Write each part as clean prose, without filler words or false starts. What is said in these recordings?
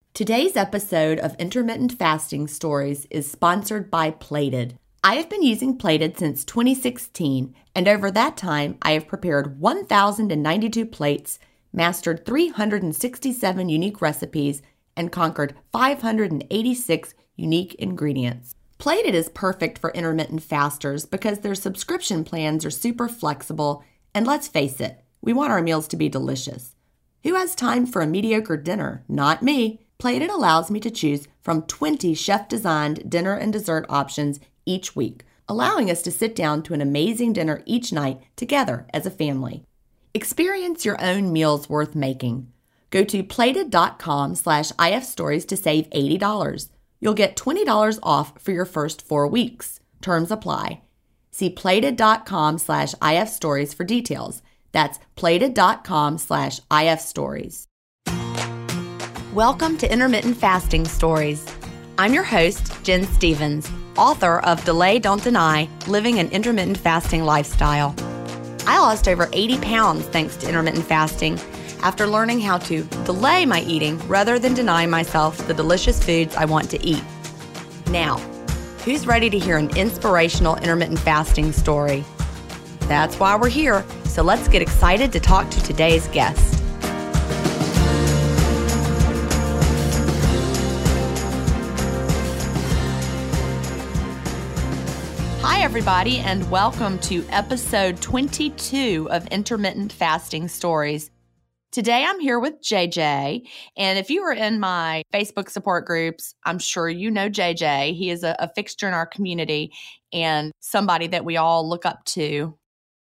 Today's episode of Intermittent Fasting Stories is sponsored by Plated. I have been using Plated since 2016, and over that time, I have prepared 1,092 plates, mastered 367 unique recipes, and conquered 586 unique ingredients. Plated is perfect for intermittent fasters because their subscription plans are super flexible, and let's face it, we want our meals to be delicious. Who has time for a mediocre dinner? Not me. Plated allows me to choose from 20 chef-designed dinner and dessert options each week, allowing us to sit down to an amazing dinner each night together as a family. Experience your own meals worth making. Go to plated.com/ifstories to save $80. You'll get $20 off for your first 4 weeks. Terms apply. See plated.com/ifstories for details. That's plated.com/ifstories. Welcome to Intermittent Fasting Stories. I'm your host, Jen Stevens, author of Delay, Don't Deny, Living an Intermittent Fasting Lifestyle. I lost over 80 pounds thanks to intermittent fasting after learning how to delay my eating rather than deny myself the delicious foods I want to eat. Now, who's ready to hear an inspirational intermittent fasting story? That's why we're here, so let's get excited to talk to today's guest. Hi, everybody, and welcome to episode 22 of Intermittent Fasting Stories. Today, I'm here with JJ, and if you are in my Facebook support groups, I'm sure you know JJ. He is a fixture in our community and somebody that we all look up to.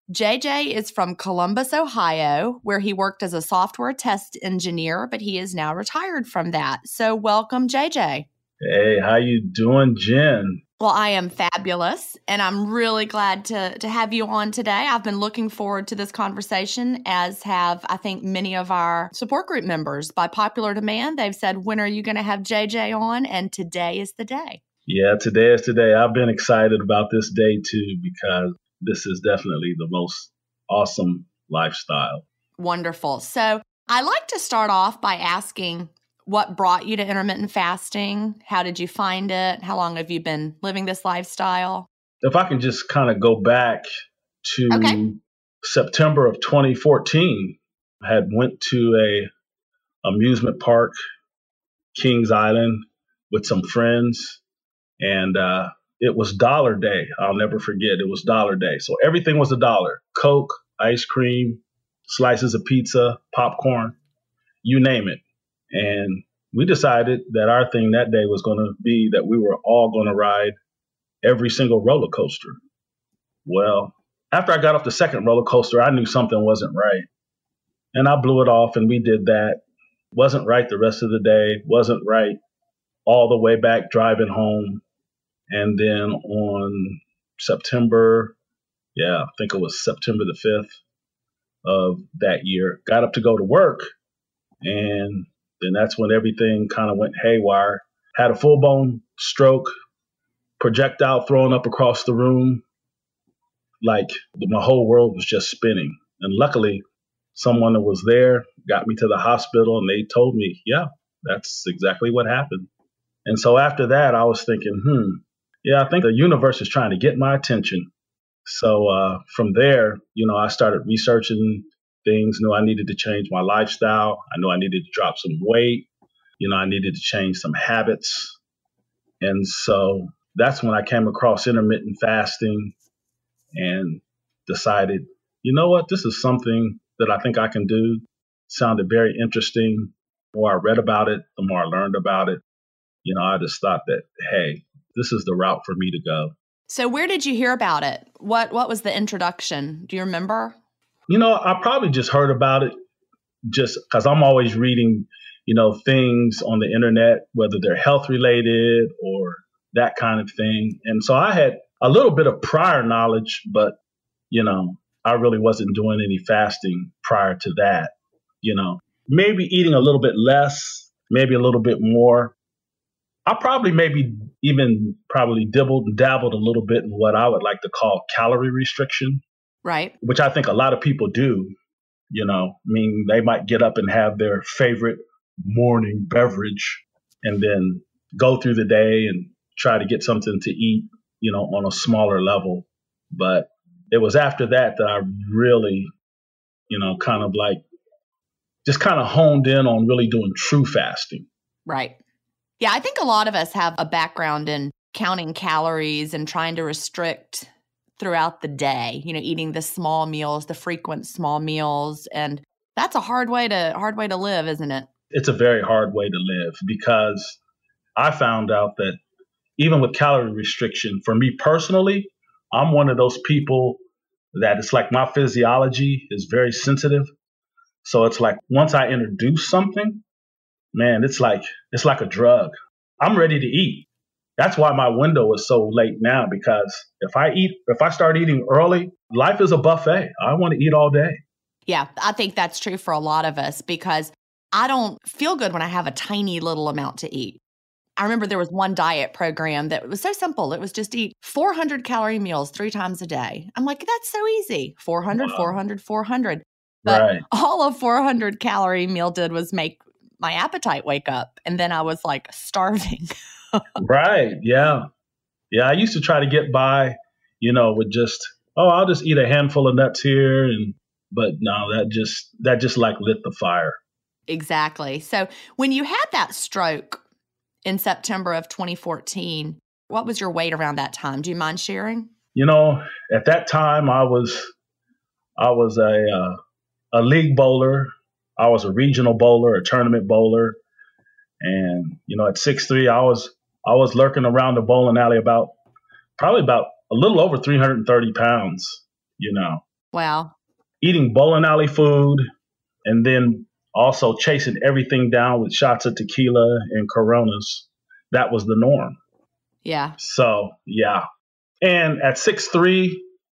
JJ is from Columbus, Ohio, where he worked as a software test engineer, but he is now retired from that. So welcome, JJ. Hey, how you doing, Jen? Well, I am fabulous, and I'm really glad to have you on today. I've been looking forward to this conversation, as have, I think, many of our support group members. By popular demand, they've said, when are you going to have JJ on? And today is the day. Yeah, today is today. I've been excited about this day, too, because this is definitely the most awesome lifestyle. Wonderful. So I like to start off by asking, what brought you to intermittent fasting? How did you find it? How long have you been living this lifestyle? If I can just kind of go back to September of 2014, I had went to a amusement park, Kings Island, with some friends, and it was Dollar Day. I'll never forget. It was Dollar Day. So everything was $1. Coke, ice cream, slices of pizza, popcorn, you name it. And we decided that our thing that day was going to be that we were all going to ride every single roller coaster. Well, after I got off the second roller coaster, I knew something wasn't right. And I blew it off and we did that. Wasn't right the rest of the day. Wasn't right all the way back driving home. And then on September, I think it was September the 5th of that year, got up to go to work. And then that's when everything kind of went haywire. Had a full-blown stroke, projectile thrown up across the room, like my whole world was just spinning. And luckily, someone that was there got me to the hospital, and they told me, yeah, that's exactly what happened. And so after that, I was thinking, I think the universe is trying to get my attention. So from there, I started researching things, knew I needed to change my lifestyle. I knew I needed to drop some weight. I needed to change some habits. And so that's when I came across intermittent fasting and decided, you know what, this is something that I think I can do. Sounded very interesting. The more I read about it, the more I learned about it. I just thought that, hey, this is the route for me to go. So where did you hear about it? What was the introduction? Do you remember? I probably just heard about it just because I'm always reading, things on the internet, whether they're health related or that kind of thing. And so I had a little bit of prior knowledge, but, I really wasn't doing any fasting prior to that. Maybe eating a little bit less, maybe a little bit more. I probably dabbled a little bit in what I would like to call calorie restriction. Right. Which I think a lot of people do. They might get up and have their favorite morning beverage and then go through the day and try to get something to eat, on a smaller level. But it was after that that I really, kind of like just kind of honed in on really doing true fasting. Right. Yeah, I think a lot of us have a background in counting calories and trying to restrict throughout the day, eating the small meals, the frequent small meals. And that's a hard way to live, isn't it? It's a very hard way to live, because I found out that even with calorie restriction, for me personally, I'm one of those people that it's like my physiology is very sensitive. So it's like once I introduce something, man, it's like a drug. I'm ready to eat. That's why my window is so late now, because if I start eating early, life is a buffet. I want to eat all day. Yeah, I think that's true for a lot of us, because I don't feel good when I have a tiny little amount to eat. I remember there was one diet program that was so simple. It was just eat 400 calorie meals 3 times a day. I'm like, that's so easy. 400, wow. 400, 400. But right. All a 400 calorie meal did was make my appetite wake up. And then I was like starving. Right. Yeah. Yeah. I used to try to get by, with just, I'll just eat a handful of nuts here. But no, that just like lit the fire. Exactly. So when you had that stroke in September of 2014, what was your weight around that time? Do you mind sharing? At that time I was a league bowler. I was a regional bowler, a tournament bowler. And, at 6'3", I was lurking around the bowling alley probably about a little over 330 pounds, Wow. Eating bowling alley food, and then also chasing everything down with shots of tequila and Coronas. That was the norm. Yeah. So, yeah. And at 6'3",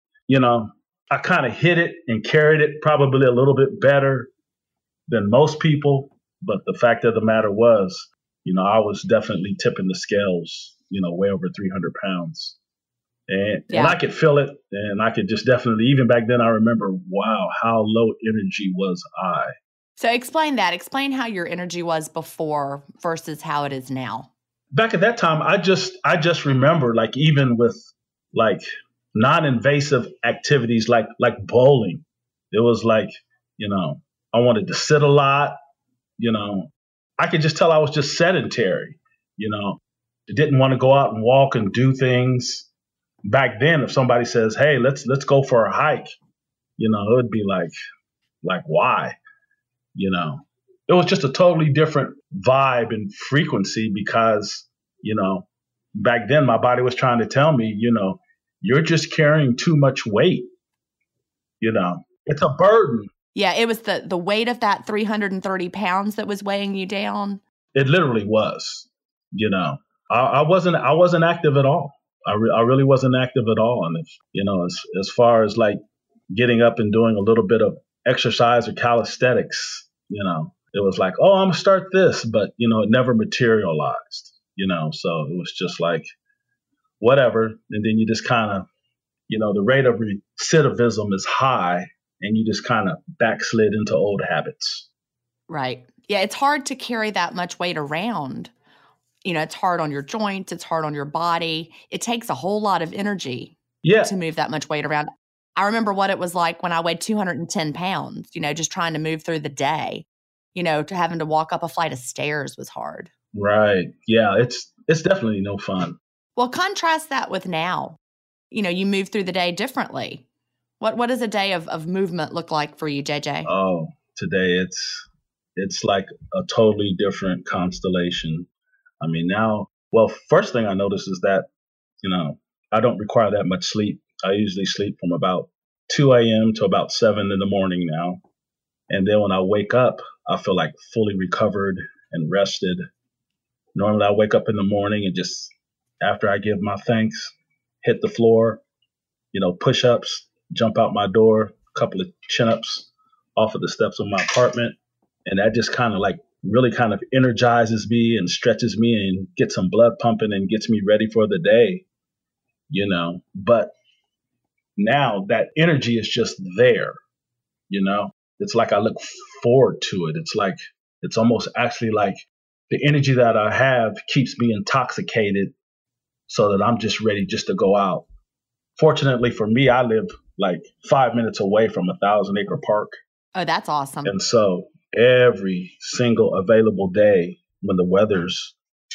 I kind of hit it and carried it probably a little bit better than most people. But the fact of the matter was, I was definitely tipping the scales, way over 300 pounds. And I could feel it. And I could just definitely, even back then, I remember, wow, how low energy was I. So explain that. Explain how your energy was before versus how it is now. Back at that time, I just remember, like, even with like non-invasive activities like bowling, it was like, I wanted to sit a lot, I could just tell I was just sedentary, didn't want to go out and walk and do things. Back then, if somebody says, hey, let's go for a hike, it would be like why? It was just a totally different vibe and frequency, because, back then my body was trying to tell me, you're just carrying too much weight. It's a burden. Yeah, it was the weight of that 330 pounds that was weighing you down. It literally was. I wasn't active at all. I really wasn't active at all. And if, as far as like getting up and doing a little bit of exercise or calisthenics, it was like, oh, I'm gonna start this, but it never materialized. So it was just like whatever. And then you just kind of, the rate of recidivism is high, and you just kind of backslid into old habits. Right. Yeah, it's hard to carry that much weight around. It's hard on your joints. It's hard on your body. It takes a whole lot of energy to move that much weight around. I remember what it was like when I weighed 210 pounds, just trying to move through the day, to having to walk up a flight of stairs was hard. Right. Yeah, it's definitely no fun. Well, contrast that with now. You move through the day differently. What does a day of movement look like for you, JJ? Oh, today it's like a totally different constellation. I mean, now, well, first thing I notice is that, I don't require that much sleep. I usually sleep from about 2 a.m. to about 7 in the morning now. And then when I wake up, I feel like fully recovered and rested. Normally I wake up in the morning and just after I give my thanks, hit the floor, push-ups, jump out my door, a couple of chin-ups off of the steps of my apartment. And that just kind of like really kind of energizes me and stretches me and gets some blood pumping and gets me ready for the day, But now that energy is just there, It's like I look forward to it. It's like, it's almost actually like the energy that I have keeps me intoxicated so that I'm just ready just to go out. Fortunately for me, I live like 5 minutes away from 1,000 Acre Park. Oh, that's awesome. And so every single available day when the weather's,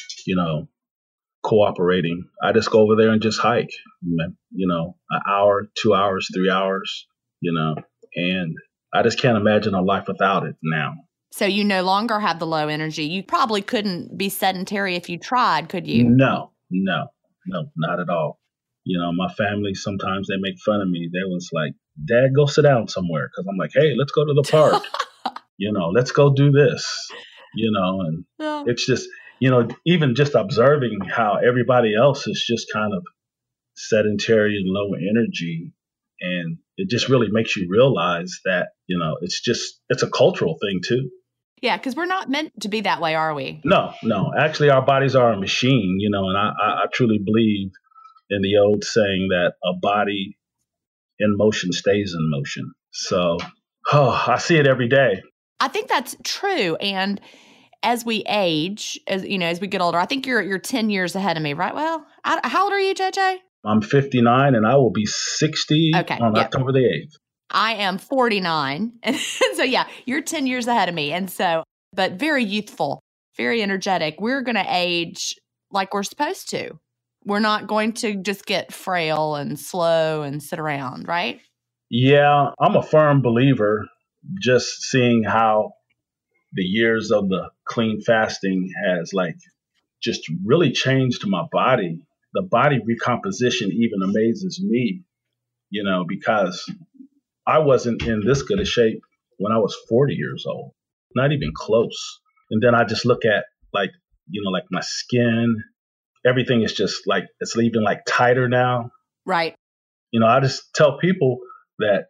cooperating, I just go over there and just hike, an hour, 2 hours, 3 hours, and I just can't imagine a life without it now. So you no longer have the low energy. You probably couldn't be sedentary if you tried, could you? No, not at all. My family, sometimes they make fun of me. They was like, Dad, go sit down somewhere. Because I'm like, hey, let's go to the park. Let's go do this. And it's just, even just observing how everybody else is just kind of sedentary and low energy. And it just really makes you realize that, it's a cultural thing too. Yeah, because we're not meant to be that way, are we? No. Actually, our bodies are a machine, and I truly believe in the old saying that a body in motion stays in motion. So, I see it every day. I think that's true. And as we age, as we get older, I think you're 10 years ahead of me, right? Well, how old are you, JJ? I'm 59 and I will be 60 on October the 8th. I am 49. And so, yeah, you're 10 years ahead of me. And so, but very youthful, very energetic. We're going to age like we're supposed to. We're not going to just get frail and slow and sit around, right? Yeah, I'm a firm believer, just seeing how the years of the clean fasting has just really changed my body. The body recomposition even amazes me, because I wasn't in this good a shape when I was 40 years old, not even close. And then I just look at like my skin, everything is just it's even tighter now. Right. I just tell people that,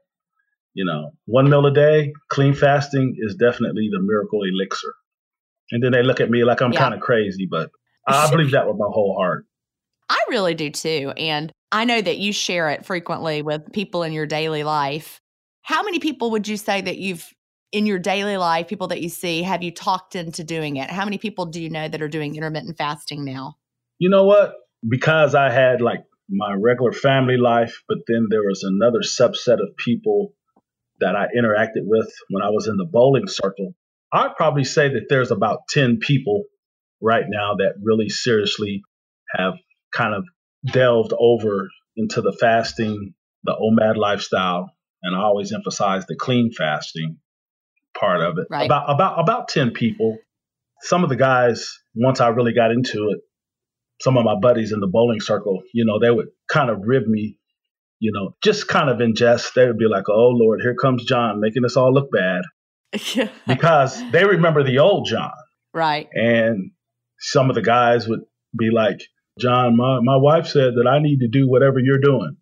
1 meal a day, clean fasting is definitely the miracle elixir. And then they look at me like I'm kind of crazy, but I believe that with my whole heart. I really do too. And I know that you share it frequently with people in your daily life. How many people would you say that in your daily life, people that you see, have you talked into doing it? How many people do you know that are doing intermittent fasting now? You know what? Because I had my regular family life, but then there was another subset of people that I interacted with when I was in the bowling circle. I'd probably say that there's about 10 people right now that really seriously have kind of delved over into the fasting, the OMAD lifestyle, and I always emphasize the clean fasting part of it. Right. About 10 people. Some of the guys, once I really got into it, some of my buddies in the bowling circle, they would kind of rib me, just kind of in jest. They would be like, oh, Lord, here comes John making us all look bad. Because they remember the old John. Right. And some of the guys would be like, John, my wife said that I need to do whatever you're doing.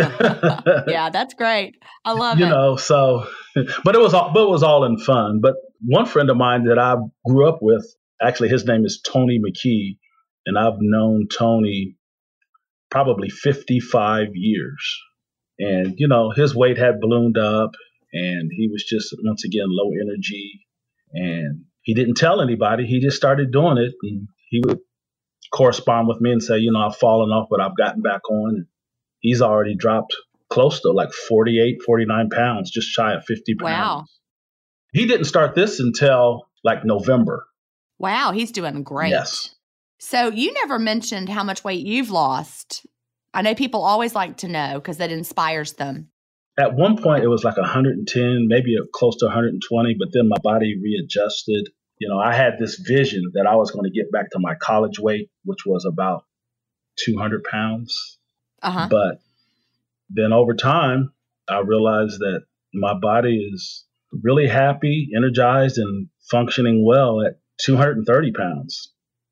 Yeah, that's great. I love it. So, but it was all in fun. But one friend of mine that I grew up with, actually, his name is Tony McKee, and I've known Tony probably 55 years. And, his weight had ballooned up and he was just, once again, low energy. And he didn't tell anybody. He just started doing it. And he would correspond with me and say, I've fallen off, but I've gotten back on. And he's already dropped close to 48, 49 pounds, just shy of 50 pounds. Wow. He didn't start this until November. Wow, he's doing great. Yes. So you never mentioned how much weight you've lost. I know people always like to know because that inspires them. At one point, it was 110, maybe close to 120, but then my body readjusted. I had this vision that I was going to get back to my college weight, which was about 200 pounds. Uh-huh. But then over time, I realized that my body is really happy, energized, and functioning well at 230 pounds.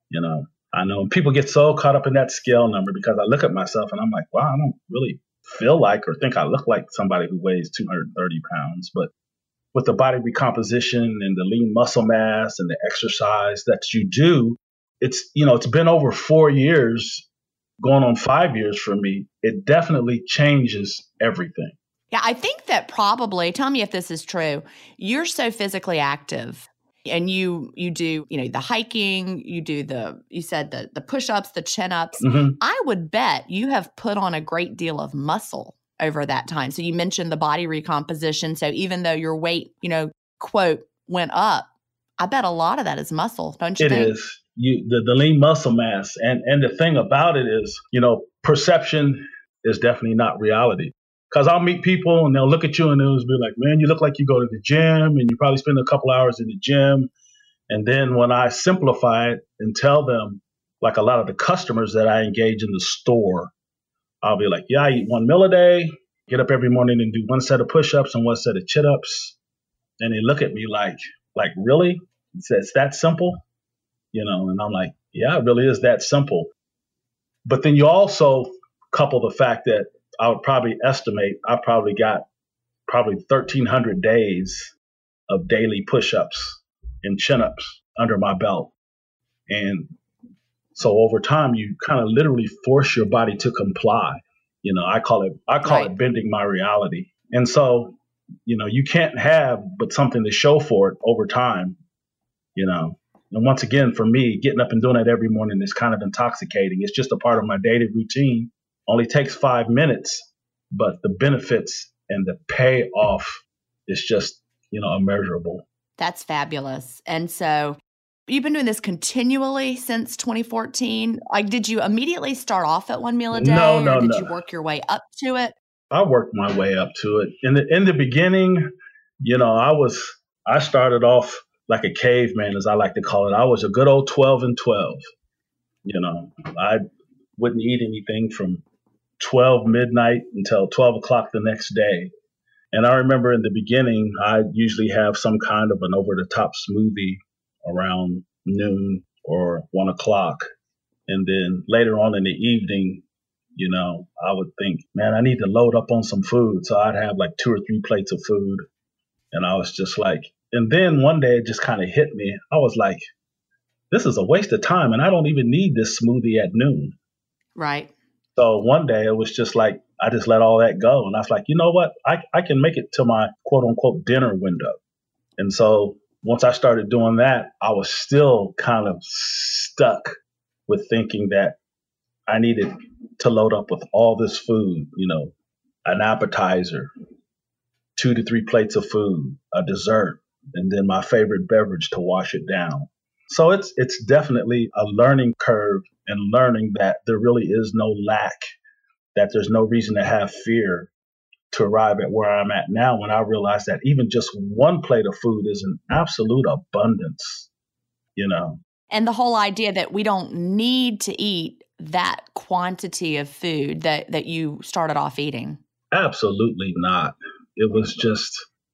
I know people get so caught up in that scale number because I look at myself and I'm like, wow, I don't really feel like or think I look like somebody who weighs 230 pounds. But with the body recomposition and the lean muscle mass and the exercise that you do, it's been over 4 years, going on 5 years for me. It definitely changes everything. Yeah, I think that probably, tell me if this is true, you're so physically active. And you do, the hiking, you said the push-ups, the chin-ups. Mm-hmm. I would bet you have put on a great deal of muscle over that time. So you mentioned the body recomposition. So even though your weight, quote, went up, I bet a lot of that is muscle, don't you think? It is. The lean muscle mass. And the thing about it is, perception is definitely not reality. Because I'll meet people and they'll look at you and they'll be like, man, you look like you go to the gym and you probably spend a couple hours in the gym. And then when I simplify it and tell them, like a lot of the customers that I engage in the store, I'll be like, yeah, I eat 1 meal a day, get up every morning and do 1 set of push-ups and 1 set of chin-ups. And they look at me like really? It's that simple? And I'm like, yeah, it really is that simple. But then you also couple the fact that I would probably estimate I probably got 1,300 days of daily push-ups and chin-ups under my belt. And so over time, you kind of literally force your body to comply. I call it bending my reality. And so, you can't have but something to show for it over time, And once again, for me, getting up and doing it every morning is kind of intoxicating. It's just a part of my daily routine. Only takes 5 minutes, but the benefits and the payoff is just, immeasurable. That's fabulous. And so you've been doing this continually since 2014. Like, did you immediately start off at 1 meal a day? No. Did you work your way up to it? I worked my way up to it. In the beginning, I started off like a caveman, as I like to call it. I was a good old 12 and 12. I wouldn't eat anything from 12 midnight until 12 o'clock the next day. And I remember in the beginning, I usually have some kind of an over-the-top smoothie around noon or 1 o'clock. And then later on in the evening, I would think, man, I need to load up on some food. So I'd have like 2 or 3 plates of food. And I was just like, and then one day it just kind of hit me. I was like, this is a waste of time. And I don't even need this smoothie at noon. Right. So one day it was just like, I just let all that go. And I was like, you know what? I can make it to my quote unquote dinner window. And so once I started doing that, I was still kind of stuck with thinking that I needed to load up with all this food, an appetizer, 2 to 3 plates of food, a dessert, and then my favorite beverage to wash it down. So it's definitely a learning curve and learning that there really is no lack, that there's no reason to have fear to arrive at where I'm at now, when I realize that even just 1 plate of food is an absolute abundance, And the whole idea that we don't need to eat that quantity of food that you started off eating. Absolutely not. It was just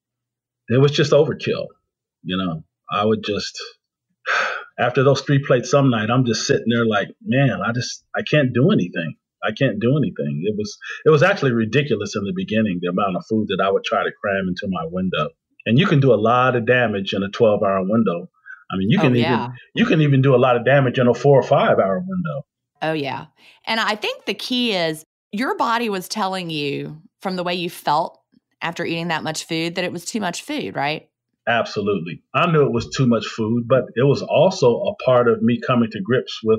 overkill. I would just, after those 3 plates some night, I'm just sitting there like, man, I can't do anything. I can't do anything. It was actually ridiculous in the beginning, the amount of food that I would try to cram into my window. And you can do a lot of damage in a 12-hour window. I mean, you can even do a lot of damage in a 4 or 5 hour window. Oh, yeah. And I think the key is your body was telling you from the way you felt after eating that much food that it was too much food, right? Absolutely. I knew it was too much food, but it was also a part of me coming to grips with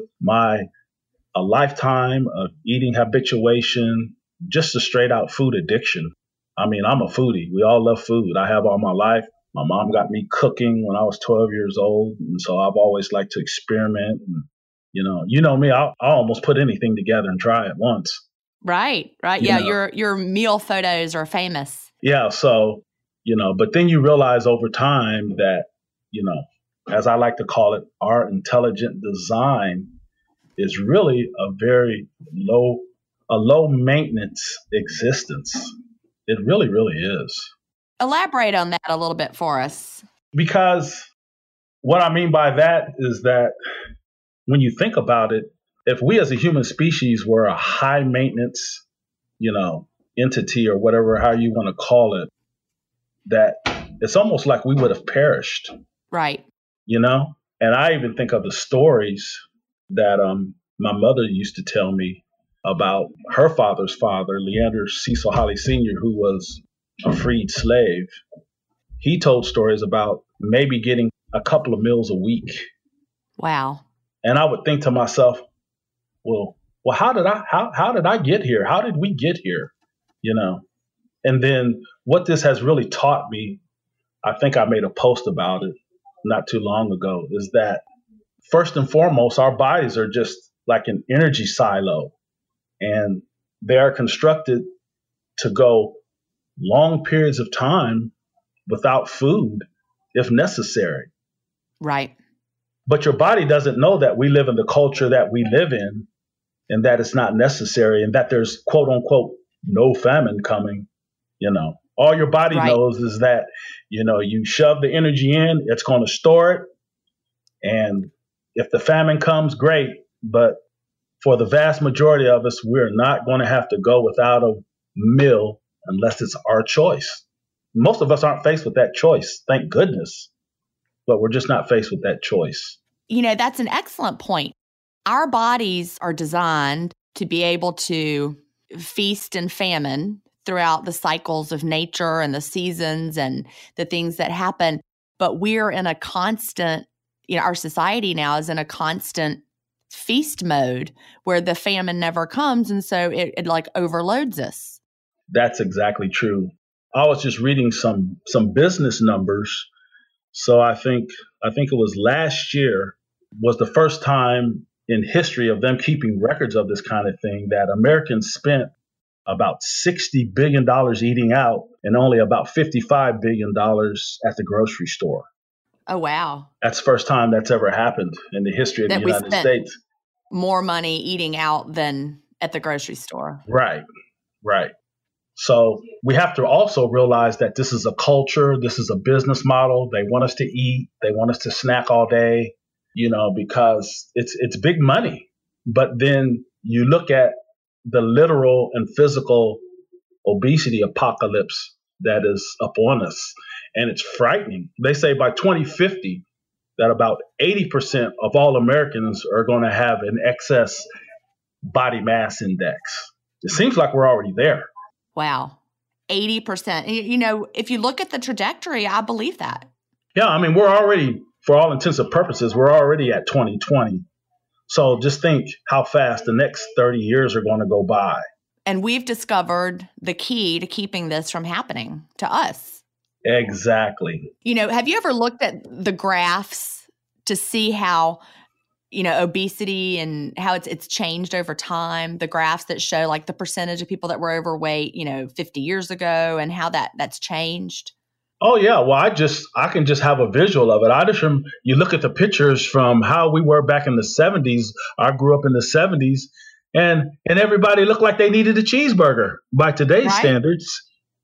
a lifetime of eating habituation, just a straight out food addiction. I mean, I'm a foodie. We all love food. I have all my life. My mom got me cooking when I was 12 years old. And so I've always liked to experiment. And, you know me, I'll almost put anything together and try it once. Right. Yeah. Your meal photos are famous. Yeah. So, but then you realize over time that, as I like to call it, our intelligent design is really a very low maintenance existence. It really, really is. Elaborate on that a little bit for us. Because what I mean by that is that when you think about it, if we as a human species were a high maintenance, entity or whatever, how you want to call it, that it's almost like we would have perished. Right. And I even think of the stories that my mother used to tell me about her father's father, Leander Cecil Holly Sr., who was a freed slave. He told stories about maybe getting a couple of meals a week. Wow. And I would think to myself, well, how did I get here? How did we get here? You know? And then what this has really taught me, I think I made a post about it not too long ago, is that first and foremost, our bodies are just like an energy silo, and they are constructed to go long periods of time without food if necessary. Right. But your body doesn't know that we live in the culture that we live in, and that it's not necessary, and that there's quote unquote no famine coming. All your body knows is that, you shove the energy in, it's going to store it. And if the famine comes, great. But for the vast majority of us, we're not going to have to go without a meal unless it's our choice. Most of us aren't faced with that choice, thank goodness. But we're just not faced with that choice. That's an excellent point. Our bodies are designed to be able to feast and famine throughout the cycles of nature and the seasons and the things that happen. But we're in a constant, our society now is in a constant feast mode where the famine never comes. And so it like overloads us. That's exactly true. I was just reading some business numbers. So I think it was last year was the first time in history of them keeping records of this kind of thing that Americans spent about $60 billion eating out and only about $55 billion at the grocery store. Oh, wow. That's the first time that's ever happened in the history of the United States. More money eating out than at the grocery store. Right. So we have to also realize that this is a culture, this is a business model. They want us to eat, they want us to snack all day, because it's big money. But then you look at the literal and physical obesity apocalypse that is upon us, and it's frightening. They say by 2050 that about 80% of all Americans are going to have an excess body mass index. It seems like we're already there. Wow. 80%. If you look at the trajectory, I believe that. Yeah, I mean, we're already, for all intents and purposes, we're already at 2020. So just think how fast the next 30 years are going to go by. And we've discovered the key to keeping this from happening to us. Exactly. Have you ever looked at the graphs to see how, obesity and how it's changed over time? The graphs that show like the percentage of people that were overweight, 50 years ago and how that's changed. Oh, yeah. Well, I can just have a visual of it. You look at the pictures from how we were back in the 70s. I grew up in the 70s and everybody looked like they needed a cheeseburger by today's standards,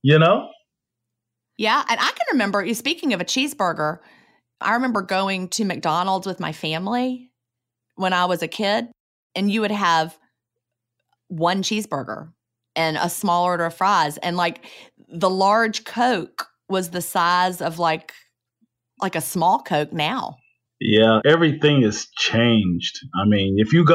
Yeah. And I can remember, speaking of a cheeseburger, I remember going to McDonald's with my family when I was a kid, and you would have one cheeseburger and a small order of fries. And like the large Coke was the size of like a small Coke now. Yeah, everything has changed. I mean, if you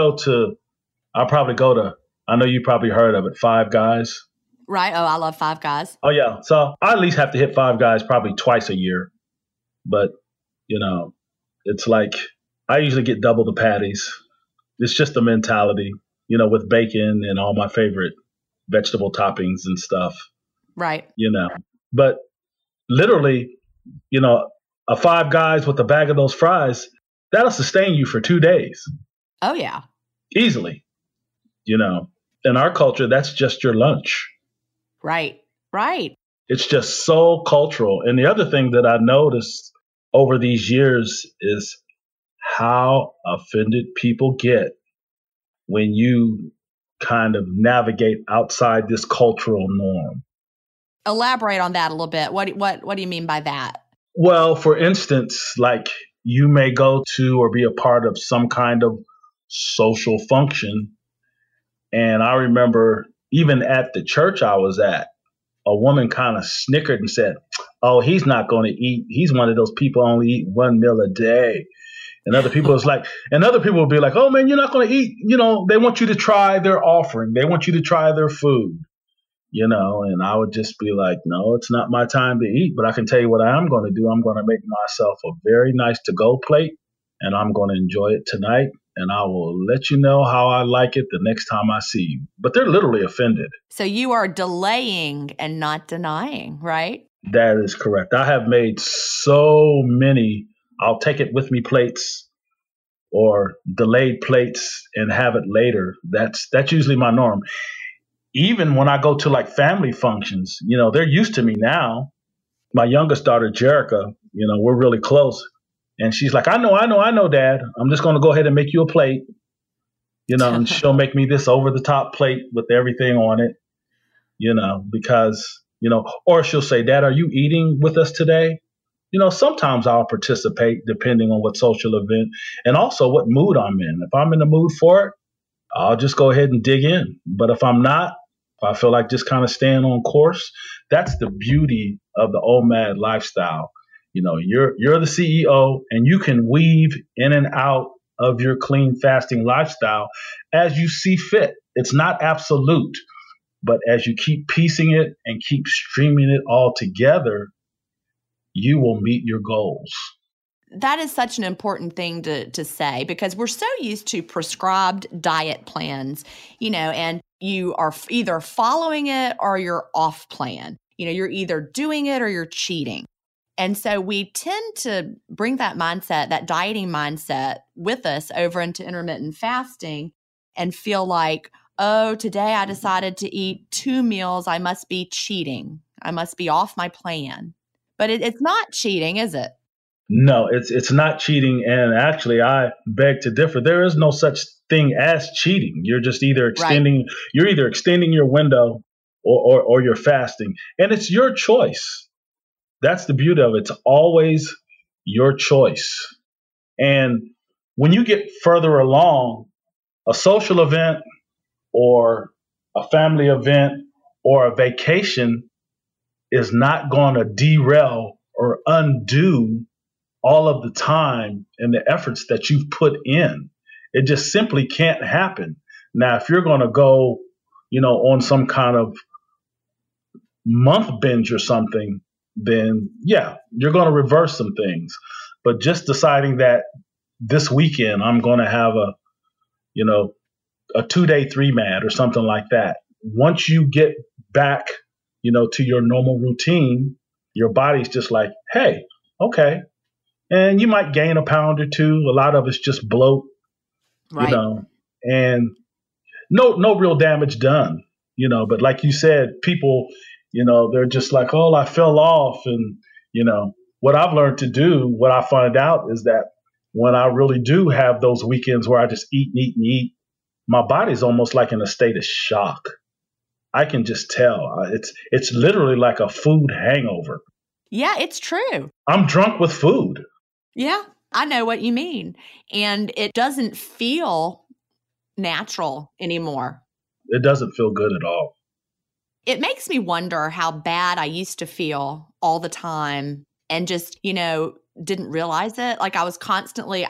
I know you probably heard of it, Five Guys. Right. Oh, I love Five Guys. Oh, yeah. So I at least have to hit Five Guys probably twice a year. But, it's like I usually get double the patties. It's just a mentality, with bacon and all my favorite vegetable toppings and stuff. Right. But literally, a Five Guys with a bag of those fries, that'll sustain you for 2 days. Oh, yeah. Easily. In our culture, that's just your lunch. Right. It's just so cultural. And the other thing that I noticed over these years is how offended people get when you kind of navigate outside this cultural norm. Elaborate on that a little bit. What do you mean by that? Well, for instance, like you may go to or be a part of some kind of social function. And I remember even at the church I was at, a woman kind of snickered and said, "Oh, he's not going to eat. He's one of those people only eat one meal a day." And other people will be like, "Oh man, you're not going to eat." They want you to try their offering. They want you to try their food. And I would just be like, no, it's not my time to eat, but I can tell you what I am going to do. I'm going to make myself a very nice to-go plate, and I'm going to enjoy it tonight, and I will let you know how I like it the next time I see you. But they're literally offended. So you are delaying and not denying, right? That is correct. I have made so many I'll take it with me plates or delayed plates and have it later. That's usually my norm. Even when I go to like family functions, they're used to me now. My youngest daughter, Jerica, we're really close. And she's like, I know, Dad. I'm just going to go ahead and make you a plate, and she'll make me this over the top plate with everything on it, because, or she'll say, Dad, are you eating with us today? Sometimes I'll participate depending on what social event and also what mood I'm in. If I'm in the mood for it, I'll just go ahead and dig in. But if I'm not, if I feel like just kind of staying on course, that's the beauty of the OMAD lifestyle. You're the CEO and you can weave in and out of your clean fasting lifestyle as you see fit. It's not absolute, but as you keep piecing it and keep streaming it all together, you will meet your goals. That is such an important thing to say, because we're so used to prescribed diet plans, and you are either following it or you're off plan. You're either doing it or you're cheating. And so we tend to bring that mindset, that dieting mindset with us over into intermittent fasting and feel like, oh, today I decided to eat 2 meals. I must be cheating. I must be off my plan. But it's not cheating, is it? No, it's not cheating. And actually, I beg to differ. There is no such thing as cheating. You're just either extending, You're either extending your window or you're fasting. And it's your choice. That's the beauty of it. It's always your choice. And when you get further along, a social event or a family event or a vacation is not going to derail or undo all of the time and the efforts that you've put in. It just simply can't happen. Now, if you're going to go, on some kind of month binge or something, then yeah, you're going to reverse some things. But just deciding that this weekend I'm going to have a 2-day 3-mad or something like that. Once you get back, to your normal routine, your body's just like, hey, okay. And you might gain a pound or two. A lot of it's just bloat, right. And no real damage done, but like you said, people, they're just like, oh, I fell off. And, what I've learned to do, what I find out is that when I really do have those weekends where I just eat and eat and eat, my body's almost like in a state of shock. I can just tell. It's literally like a food hangover. Yeah, it's true. I'm drunk with food. Yeah, I know what you mean. And it doesn't feel natural anymore. It doesn't feel good at all. It makes me wonder how bad I used to feel all the time and just, didn't realize it. Like I was constantly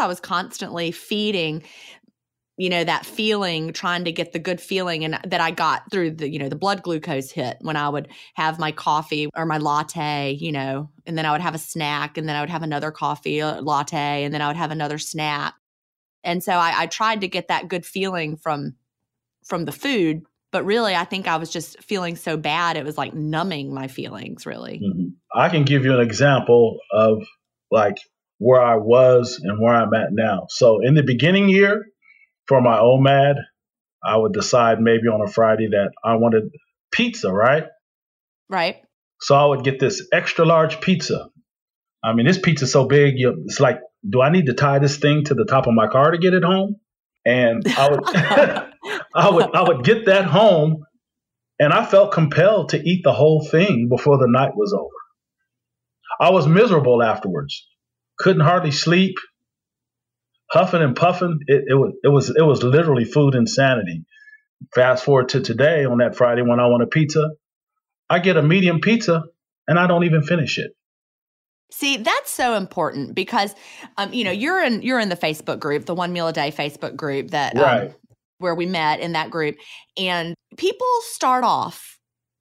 feeding, that feeling, trying to get the good feeling and that I got through the blood glucose hit when I would have my coffee or my latte, and then I would have a snack and then I would have another coffee latte and then I would have another snack. And so I tried to get that good feeling from the food, but really I think I was just feeling so bad. It was like numbing my feelings, really. Mm-hmm. I can give you an example of like where I was and where I'm at now. So in the beginning year, for my OMAD, I would decide maybe on a Friday that I wanted pizza, right? Right. So I would get this extra large pizza. I mean, this pizza's so big, it's like, do I need to tie this thing to the top of my car to get it home? And I would I would get that home, and I felt compelled to eat the whole thing before the night was over. I was miserable afterwards. Couldn't hardly sleep. Huffing and puffing, it was literally food insanity. Fast forward to today on that Friday when I want a pizza, I get a medium pizza and I don't even finish it. See, that's so important because, you're in the Facebook group, the 1 Meal a Day Facebook group that right. Where we met in that group, and people start off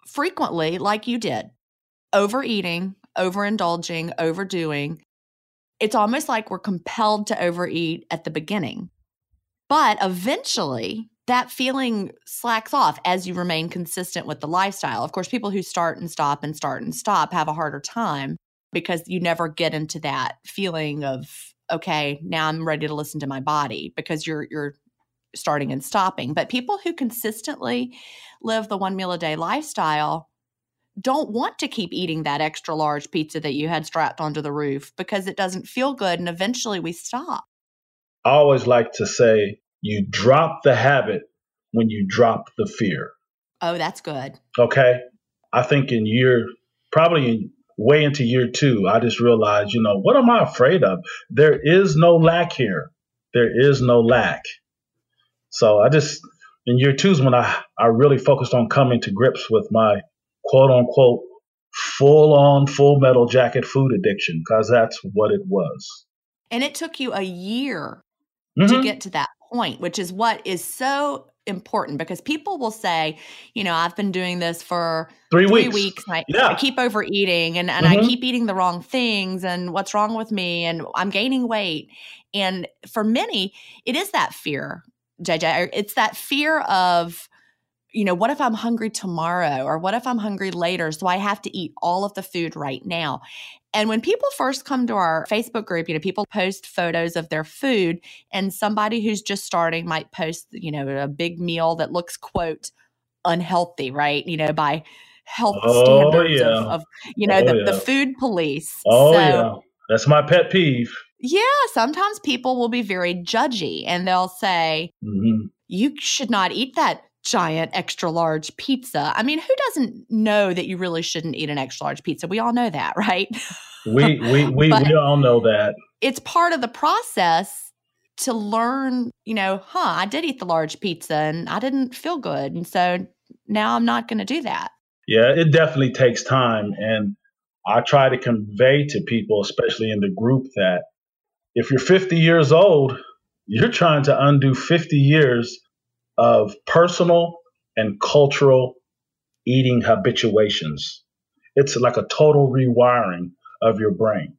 frequently, like you did, overeating, overindulging, overdoing, it's almost like we're compelled to overeat at the beginning. But eventually, that feeling slacks off as you remain consistent with the lifestyle. Of course, people who start and stop and start and stop have a harder time because you never get into that feeling of, okay, now I'm ready to listen to my body, because you're starting and stopping. But people who consistently live the 1 meal a day lifestyle don't want to keep eating that extra large pizza that you had strapped onto the roof because it doesn't feel good, and eventually we stop. I always like to say, you drop the habit when you drop the fear. Oh, that's good. Okay. I think probably way into year 2, I just realized, what am I afraid of? There is no lack here. There is no lack. So in year 2 is when I really focused on coming to grips with my quote unquote full metal jacket food addiction, because that's what it was. And it took you a year to get to that point, which is what is so important, because people will say, I've been doing this for 3 weeks and I keep overeating and I keep eating the wrong things, and what's wrong with me, and I'm gaining weight. And for many, it is that fear, JJ. It's that fear of, what if I'm hungry tomorrow, or what if I'm hungry later? So I have to eat all of the food right now. And when people first come to our Facebook group, people post photos of their food, and somebody who's just starting might post, a big meal that looks, quote, unhealthy, right? By health standards of the food police. Yeah. That's my pet peeve. Yeah. Sometimes people will be very judgy, and they'll say, you should not eat that giant extra large pizza. I mean, who doesn't know that you really shouldn't eat an extra large pizza? We all know that, right? We all know that. It's part of the process to learn, I did eat the large pizza and I didn't feel good. And so now I'm not going to do that. Yeah, it definitely takes time. And I try to convey to people, especially in the group, that if you're 50 years old, you're trying to undo 50 years of personal and cultural eating habituations. It's like a total rewiring of your brain.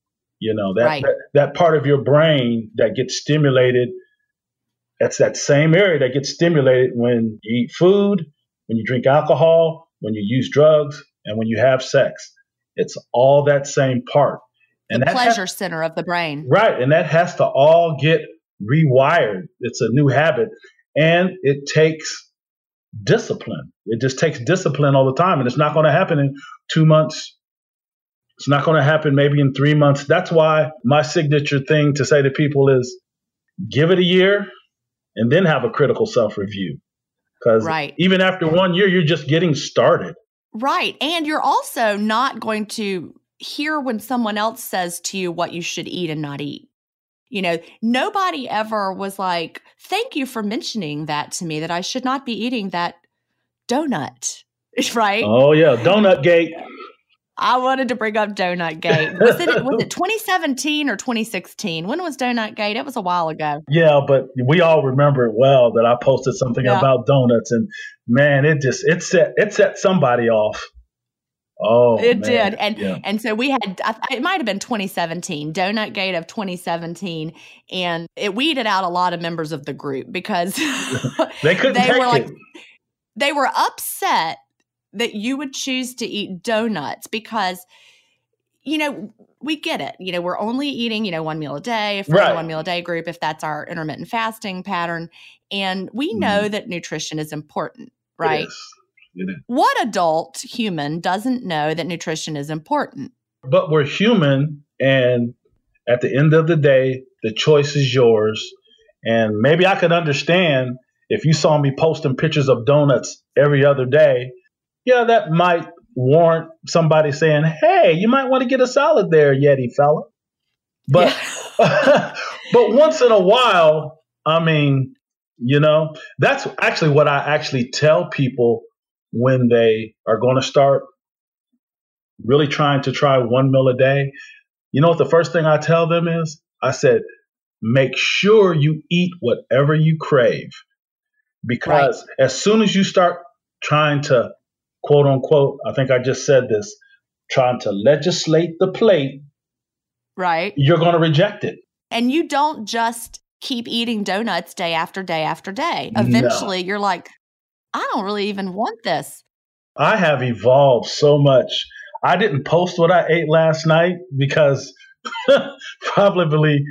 That part of your brain that gets stimulated, that's that same area that gets stimulated when you eat food, when you drink alcohol, when you use drugs, and when you have sex. It's all that same part. And the pleasure center of the brain. Right. And that has to all get rewired. It's a new habit. And it takes discipline. It just takes discipline all the time. And it's not going to happen in 2 months. It's not going to happen maybe in 3 months. That's why my signature thing to say to people is give it a year and then have a critical self-review. Because even after 1 year, you're just getting started. Right. And you're also not going to hear when someone else says to you what you should eat and not eat. Nobody ever was like, thank you for mentioning that to me, that I should not be eating that donut. Right? Oh, yeah. Donut Gate. I wanted to bring up Donut Gate. Was it 2017 or 2016? When was Donut Gate? It was a while ago. Yeah, but we all remember it well that I posted something about donuts, and man, it set somebody off. Oh, it did. And so we had, it might have been 2017, Donut Gate of 2017. And it weeded out a lot of members of the group because they couldn't take it. They were upset that you would choose to eat donuts because, we get it. We're only eating, 1 meal a day, if we're the 1 meal a day group, if that's our intermittent fasting pattern. And we know that nutrition is important, right? Yes. What adult human doesn't know that nutrition is important? But we're human, and at the end of the day, the choice is yours. And maybe I could understand if you saw me posting pictures of donuts every other day. Yeah, that might warrant somebody saying, hey, you might want to get a salad there, Yeti fella. But but once in a while, that's actually what I actually tell people when they are going to start really trying to try 1 meal a day. You know what the first thing I tell them is? I said, make sure you eat whatever you crave. Because as soon as you start trying to, quote unquote, I think I just said this, trying to legislate the plate, right, you're going to reject it. And you don't just keep eating donuts day after day after day. No. Eventually, you're like, I don't really even want this. I have evolved so much. I didn't post what I ate last night because probably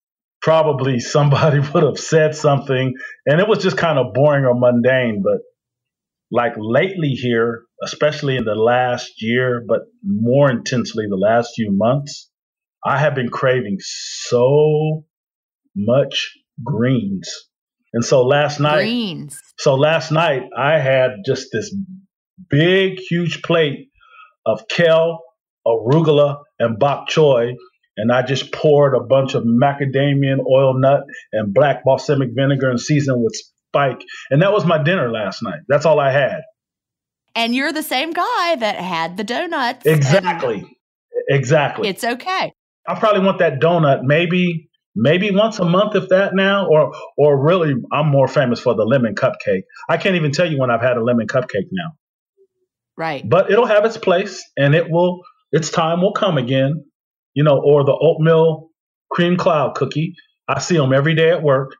somebody would have said something, and it was just kind of boring or mundane. But like lately here, especially in the last year, but more intensely the last few months, I have been craving so much greens. And so last night I had just this big, huge plate of kale, arugula, and bok choy. And I just poured a bunch of macadamia oil nut and black balsamic vinegar and seasoned with spike. And that was my dinner last night. That's all I had. And you're the same guy that had the donuts. Exactly. It's okay. I probably want that donut maybe once a month, if that now, or really, I'm more famous for the lemon cupcake. I can't even tell you when I've had a lemon cupcake now. Right. But it'll have its place, and its time will come again, or the oatmeal cream cloud cookie. I see them every day at work,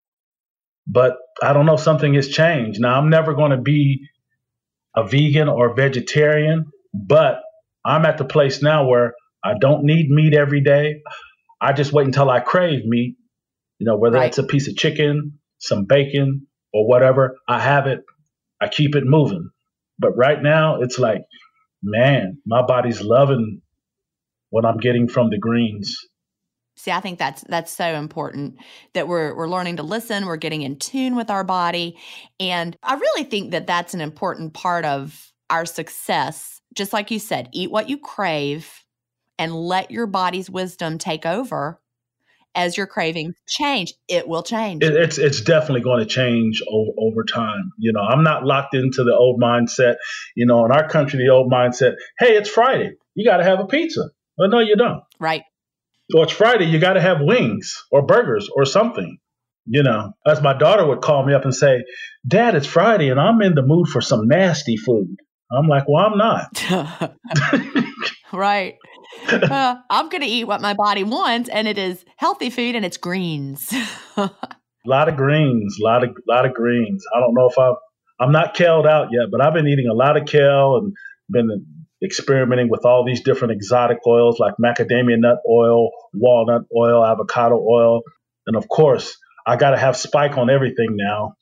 but I don't know, something has changed. Now, I'm never going to be a vegan or vegetarian, but I'm at the place now where I don't need meat every day. I just wait until I crave meat, whether it's a piece of chicken, some bacon, or whatever. I have it. I keep it moving. But right now, it's like, man, my body's loving what I'm getting from the greens. See, I think that's so important that we're learning to listen. We're getting in tune with our body. And I really think that that's an important part of our success. Just like you said, eat what you crave and let your body's wisdom take over. As your cravings change, it will change. It's definitely going to change over time. I'm not locked into the old mindset. In our country, the old mindset, hey, it's Friday, you got to have a pizza. Well, no, you don't. Right. Or it's Friday, you got to have wings or burgers or something. As my daughter would call me up and say, Dad, it's Friday and I'm in the mood for some nasty food. I'm like, well, I'm not. Right. I'm going to eat what my body wants, and it is healthy food, and it's greens. A lot of greens, lot of greens. I don't know if I'm not kale'd out yet, but I've been eating a lot of kale and been experimenting with all these different exotic oils like macadamia nut oil, walnut oil, avocado oil. And of course, I got to have spike on everything now,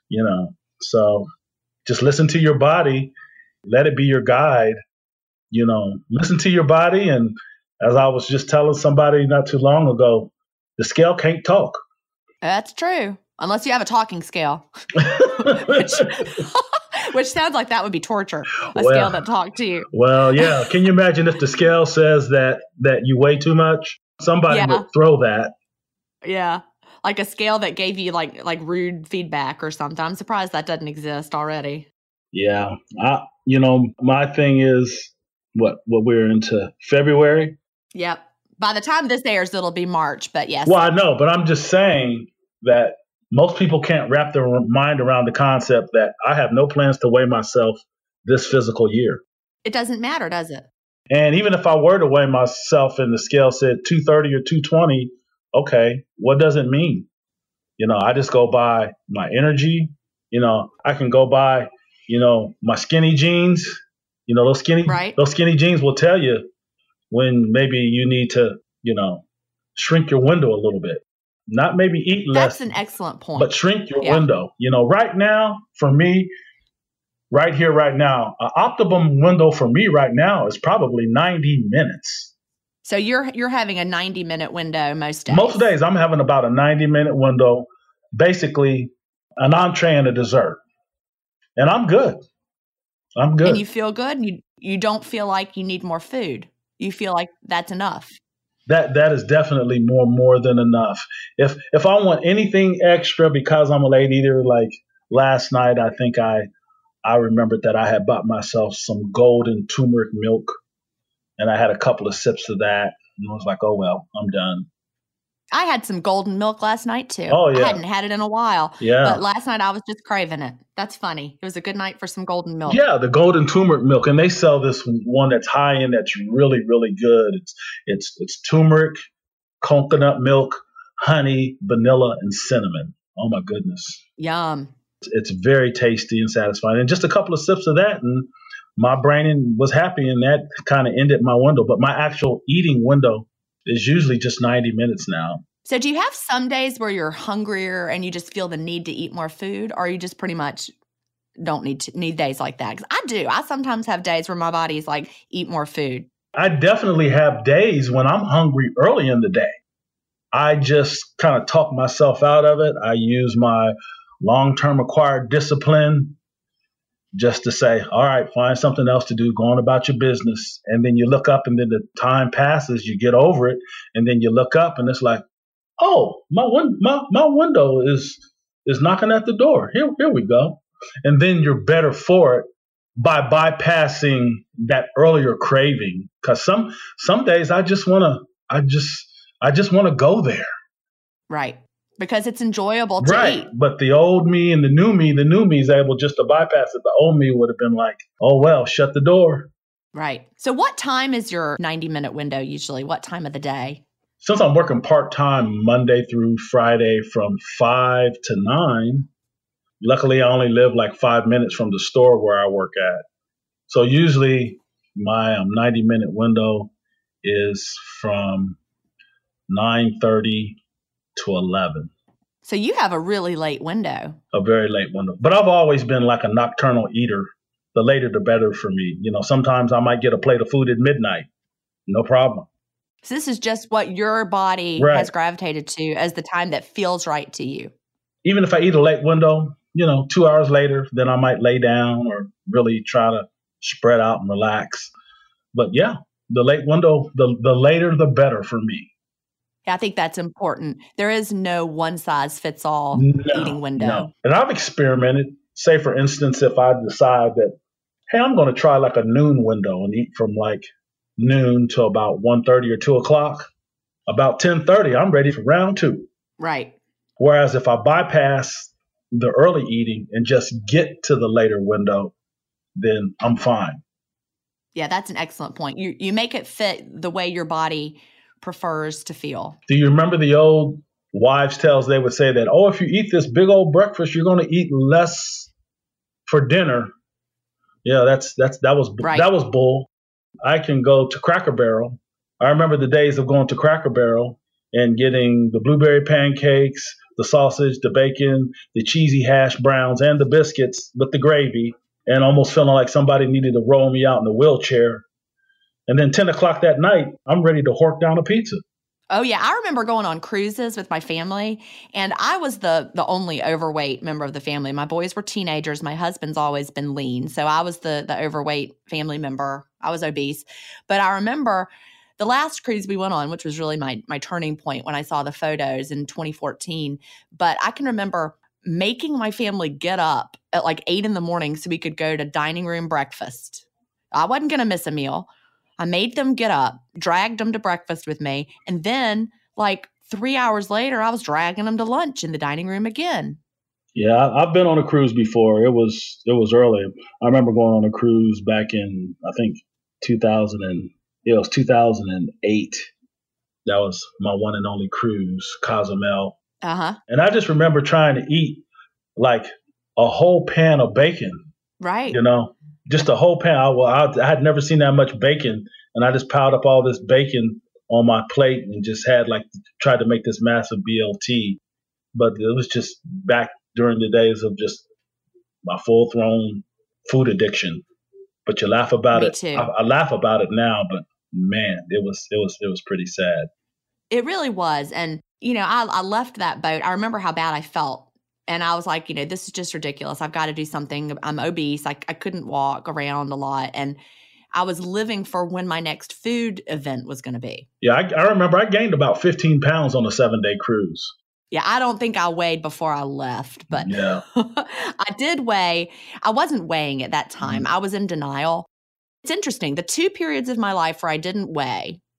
So just listen to your body. Let it be your guide. Listen to your body. And as I was just telling somebody not too long ago, the scale can't talk. That's true. Unless you have a talking scale, which sounds like that would be torture, scale that talked to you. Well, yeah. Can you imagine if the scale says that you weigh too much? Somebody would throw that. Yeah. Like a scale that gave you like rude feedback or something. I'm surprised that doesn't exist already. Yeah. My thing is, what we're into February. Yep. By the time this airs, it'll be March, but yes. Well, I know, but I'm just saying that most people can't wrap their mind around the concept that I have no plans to weigh myself this physical year. It doesn't matter, does it? And even if I were to weigh myself and the scale said 230 or 220, okay, what does it mean? I just go by my energy. I can go by, my skinny jeans. Those skinny jeans will tell you when maybe you need to, shrink your window a little bit. Not maybe eat less. That's an excellent point. But shrink your window. Right now, for me, right here, right now, an optimum window for me right now is probably 90 minutes. So you're having a 90-minute window most days? Most days I'm having about a 90-minute window, basically an entree and a dessert. And I'm good. And you feel good? You don't feel like you need more food? You feel like that's enough? That is definitely more than enough. If I want anything extra because I'm a late eater, like last night, I think I remembered that I had bought myself some golden turmeric milk, and I had a couple of sips of that, and I was like, oh well, I'm done. I had some golden milk last night too. Oh, yeah. I hadn't had it in a while. Yeah. But last night I was just craving it. That's funny. It was a good night for some golden milk. Yeah, the golden turmeric milk. And they sell this one that's high end that's really, really good. It's turmeric, coconut milk, honey, vanilla, and cinnamon. Oh my goodness. Yum. It's very tasty and satisfying. And just a couple of sips of that and my brain was happy, and that kind of ended my window. But my actual eating window is usually just 90 minutes now. So do you have some days where you're hungrier and you just feel the need to eat more food, or you just pretty much don't need days like that? Because I do. I sometimes have days where my body's like, eat more food. I definitely have days when I'm hungry early in the day. I just kind of talk myself out of it. I use my long-term acquired discipline just to say, all right, find something else to do, go on about your business. And then you look up and then the time passes, you get over it. And then you look up and it's like, oh, my window is knocking at the door. Here we go. And then you're better for it by bypassing that earlier craving. Cause some days I just want to go there. Right. Because it's enjoyable to eat. But the old me and the new me is able just to bypass it. The old me would have been like, oh, well, shut the door. Right. So what time is your 90-minute window usually? What time of the day? Since I'm working part-time Monday through Friday from 5 to 9, luckily I only live like 5 minutes from the store where I work at. So usually my 90-minute window is from 9:30 to 11. So you have a really late window. A very late window. But I've always been like a nocturnal eater. The later, the better for me. You know, sometimes I might get a plate of food at midnight. No problem. So this is just what your body has gravitated to as the time that feels right to you. Even if I eat a late window, 2 hours later, then I might lay down or really try to spread out and relax. But yeah, the late window, the later, the better for me. I think that's important. There is no one size fits all eating window. No. And I've experimented. Say, for instance, if I decide that, hey, I'm going to try like a noon window and eat from like noon to about 1:30 or 2 o'clock. About 10:30, I'm ready for round two. Right. Whereas if I bypass the early eating and just get to the later window, then I'm fine. Yeah, that's an excellent point. You make it fit the way your body prefers to feel. Do you remember the old wives' tales? They would say that, oh, if you eat this big old breakfast, you're going to eat less for dinner. Yeah, that was bull. I can go to Cracker Barrel. I remember the days of going to Cracker Barrel and getting the blueberry pancakes, the sausage, the bacon, the cheesy hash browns, and the biscuits with the gravy, and almost feeling like somebody needed to roll me out in a wheelchair. And then 10 o'clock that night, I'm ready to hork down a pizza. Oh, yeah. I remember going on cruises with my family, and I was the only overweight member of the family. My boys were teenagers. My husband's always been lean, so I was the overweight family member. I was obese. But I remember the last cruise we went on, which was really my turning point when I saw the photos in 2014. But I can remember making my family get up at like 8 in the morning so we could go to dining room breakfast. I wasn't going to miss a meal. I made them get up, dragged them to breakfast with me, and then like 3 hours later, I was dragging them to lunch in the dining room again. Yeah, I've been on a cruise before. It was early. I remember going on a cruise back in, I think, 2008. That was my one and only cruise, Cozumel. Uh-huh. And I just remember trying to eat like a whole pan of bacon. Right. Just a whole pan. I had never seen that much bacon, and I just piled up all this bacon on my plate and just tried to make this massive BLT. But it was just back during the days of just my full-thrown food addiction. But you laugh about it. Me too. I laugh about it now, but man, it was pretty sad. It really was. And, I left that boat. I remember how bad I felt. And I was like, this is just ridiculous. I've got to do something. I'm obese. I couldn't walk around a lot. And I was living for when my next food event was going to be. Yeah, I remember I gained about 15 pounds on a 7-day cruise. Yeah, I don't think I weighed before I left, but yeah. I did weigh. I wasn't weighing at that time. I was in denial. It's interesting. The 2 periods of my life where I didn't weigh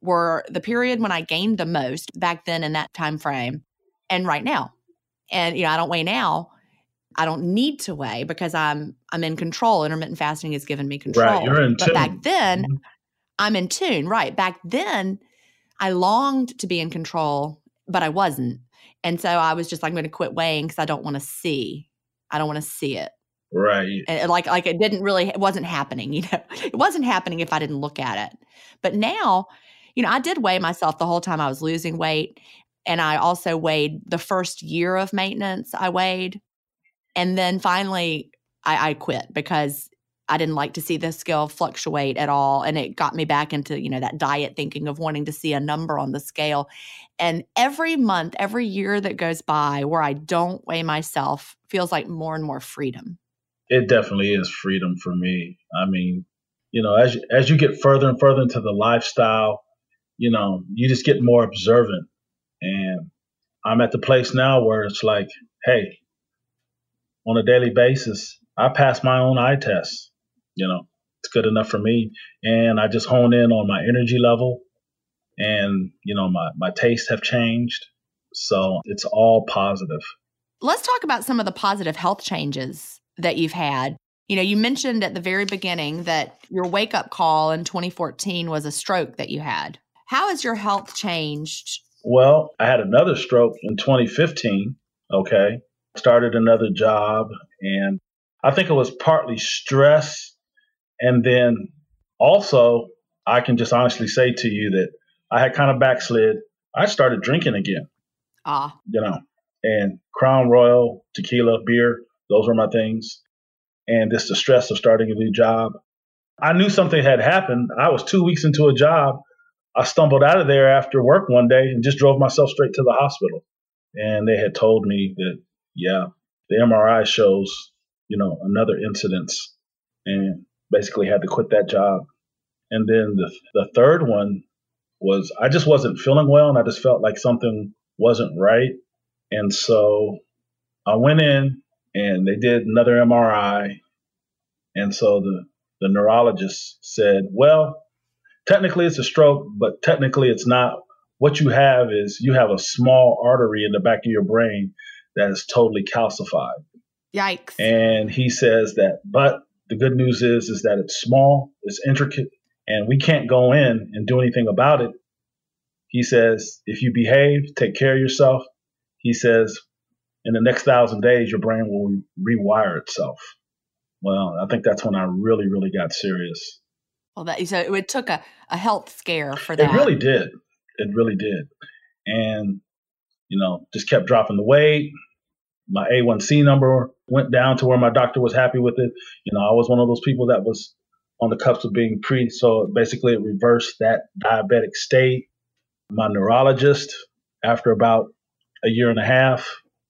were the period when I gained the most back then in that time frame and right now. And, I don't weigh now. I don't need to weigh because I'm in control. Intermittent fasting has given me control. Right, you're in but tune. Back then, I'm in tune. Right. Back then, I longed to be in control, but I wasn't. And so I was just like, I'm going to quit weighing because I don't want to see. I don't want to see it. Right. And like it wasn't happening. It wasn't happening if I didn't look at it. But now, I did weigh myself the whole time I was losing weight. And I also weighed the first year of maintenance. I weighed. And then finally, I quit because I didn't like to see the scale fluctuate at all. And it got me back into, that diet thinking of wanting to see a number on the scale. And every month, every year that goes by where I don't weigh myself feels like more and more freedom. It definitely is freedom for me. I mean, as you get further and further into the lifestyle, you just get more observant. And I'm at the place now where it's like, hey, on a daily basis, I pass my own eye test. It's good enough for me. And I just hone in on my energy level and, my tastes have changed. So it's all positive. Let's talk about some of the positive health changes that you've had. You mentioned at the very beginning that your wake-up call in 2014 was a stroke that you had. How has your health changed? Well, I had another stroke in 2015, okay? Started another job, and I think it was partly stress. And then also, I can just honestly say to you that I had kind of backslid. I started drinking again. And Crown Royal, tequila, beer, those were my things. And just the stress of starting a new job. I knew something had happened. I was 2 weeks into a job. I stumbled out of there after work one day and just drove myself straight to the hospital. And they had told me that, the MRI shows, another incidence, and basically had to quit that job. And then the third one was I just wasn't feeling well, and I just felt like something wasn't right. And so I went in and they did another MRI. And so the neurologist said, well, technically it's a stroke, but technically it's not. What you have is you have a small artery in the back of your brain that is totally calcified. Yikes. And he says that, but the good news is that it's small, it's intricate, and we can't go in and do anything about it. He says, if you behave, take care of yourself, he says, in the next 1,000 days, your brain will rewire itself. Well, I think that's when I really, really got serious. Well, so it took a health scare for that. It really did. It really did. And, just kept dropping the weight. My A1C number went down to where my doctor was happy with it. I was one of those people that was on the cusp of being so basically it reversed that diabetic state. My neurologist, after about a year and a half,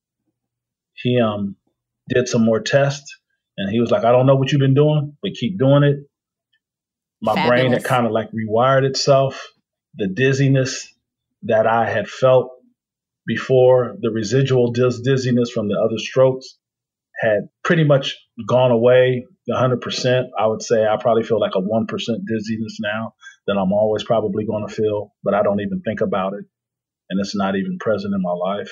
he did some more tests, and he was like, I don't know what you've been doing, but keep doing it. My Fabulous. brain had kind of like rewired itself. The dizziness that I had felt before, the residual dizziness from the other strokes, had pretty much gone away 100%. I would say I probably feel like a 1% dizziness now that I'm always probably going to feel, but I don't even think about it. And it's not even present in my life,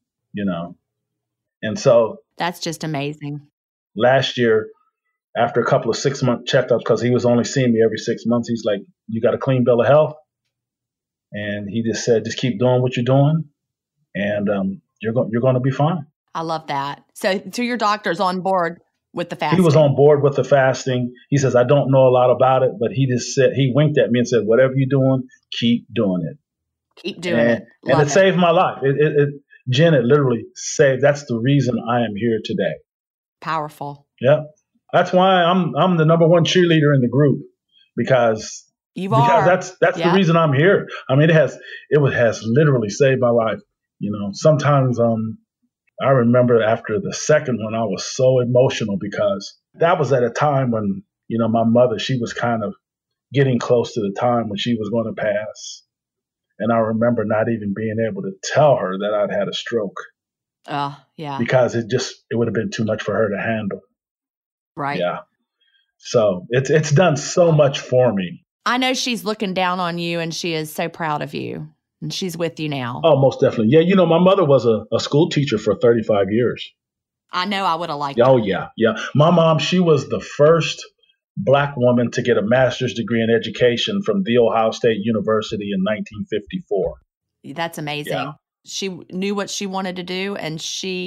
And so that's just amazing. Last year, after a couple of 6-month checkups, because he was only seeing me every 6 months, he's like, you got a clean bill of health. And he just said, just keep doing what you're doing, and you're going to be fine. I love that. So your doctor's on board with the fasting. He was on board with the fasting. He says, I don't know a lot about it, but he just said, he winked at me and said, whatever you're doing, keep doing it. Keep doing it. And it saved my life. Jen, it literally saved. That's the reason I am here today. Powerful. Yeah. That's why I'm the number one cheerleader in the group, because that's the reason I'm here. I mean, it has literally saved my life. Sometimes I remember after the second one, I was so emotional because that was at a time when, my mother, she was kind of getting close to the time when she was going to pass. And I remember not even being able to tell her that I'd had a stroke. Yeah. Because it would have been too much for her to handle. Right. Yeah. So it's done so much for me. I know she's looking down on you and she is so proud of you. And she's with you now. Oh, most definitely. Yeah, you know, my mother was a school teacher for 35 years. I know I would have liked Oh, her. yeah, yeah. My mom, she was the first Black woman to get a master's degree in education from The Ohio State University in 1954. That's amazing. Yeah. She knew what she wanted to do, and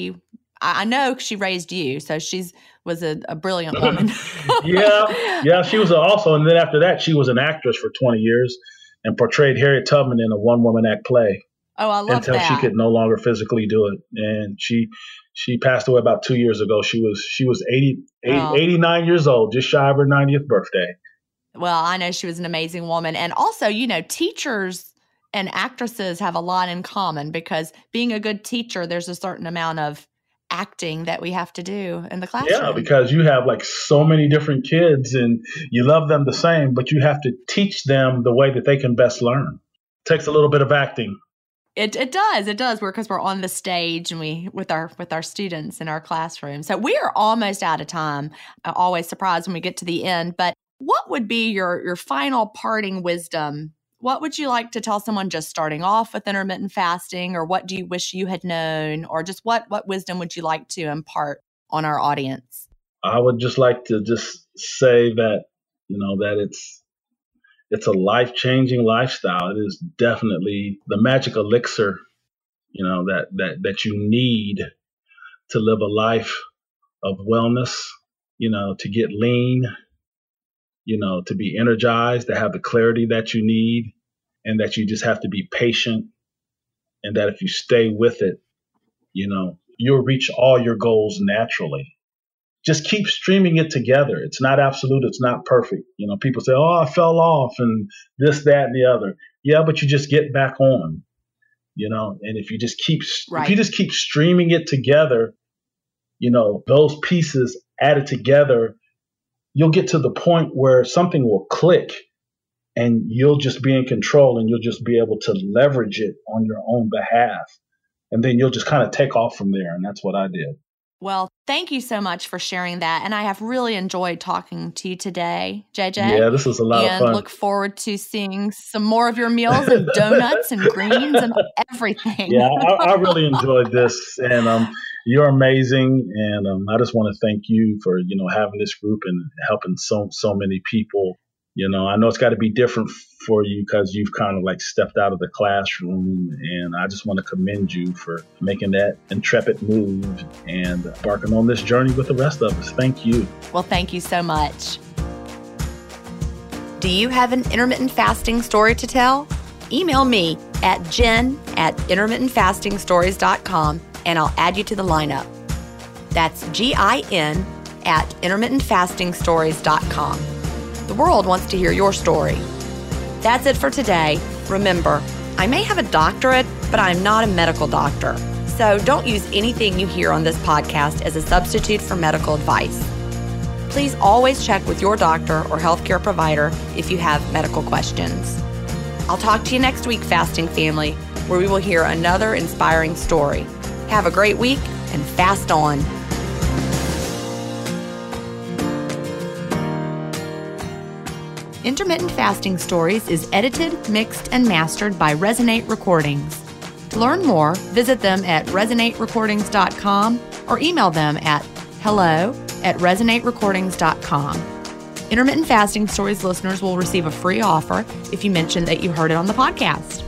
I know she raised you, so was a brilliant woman. Yeah, she was also, and then after that, she was an actress for 20 years and portrayed Harriet Tubman in a one-woman act play. Oh, I love that. Until she could no longer physically do it. And she passed away about 2 years ago. She was 89 years old, just shy of her 90th birthday. Well, I know she was an amazing woman. And also, you know, teachers and actresses have a lot in common, because being a good teacher, there's a certain amount of acting that we have to do in the classroom. Yeah, because you have like so many different kids and you love them the same, but you have to teach them the way that they can best learn. It takes a little bit of acting. It does, because we're on the stage and with our students in our classroom. So we are almost out of time. I'm always surprised when we get to the end. But what would be your final parting wisdom? What would you like to tell someone just starting off with intermittent fasting, or what do you wish you had known, or just what wisdom would you like to impart on our audience? I would just like to just say that, you know, that it's a life-changing lifestyle. It is definitely the magic elixir, you know, that you need to live a life of wellness, you know, to get lean, you know, to be energized, to have the clarity that you need, and that you just have to be patient, and that if you stay with it, you know, you'll reach all your goals naturally. Just keep streaming it together. It's not absolute. It's not perfect. You know, people say, oh, I fell off and this, that, and the other. Yeah, but you just get back on, you know, and if you just keep streaming it together, you know, those pieces added together, you'll get to the point where something will click and you'll just be in control, and you'll just be able to leverage it on your own behalf. And then you'll just kind of take off from there. And that's what I did. Well, thank you so much for sharing that. And I have really enjoyed talking to you today, JJ. Yeah, this was a lot of fun. And look forward to seeing some more of your meals and donuts and greens and everything. Yeah, I really enjoyed this. And you're amazing. And I just want to thank you for, you know, having this group and helping so many people. You know, I know it's got to be different for you because you've kind of like stepped out of the classroom, and I just want to commend you for making that intrepid move and embarking on this journey with the rest of us. Thank you. Well, thank you so much. Do you have an intermittent fasting story to tell? Email me at jen@intermittentfastingstories.com and I'll add you to the lineup. That's GIN@intermittentfastingstories.com. The world wants to hear your story. That's it for today. Remember, I may have a doctorate, but I'm not a medical doctor. So don't use anything you hear on this podcast as a substitute for medical advice. Please always check with your doctor or healthcare provider if you have medical questions. I'll talk to you next week, Fasting Family, where we will hear another inspiring story. Have a great week and fast on. Intermittent Fasting Stories is edited, mixed, and mastered by Resonate Recordings. To learn more, visit them at resonaterecordings.com or email them at hello@resonaterecordings.com. Intermittent Fasting Stories listeners will receive a free offer if you mention that you heard it on the podcast.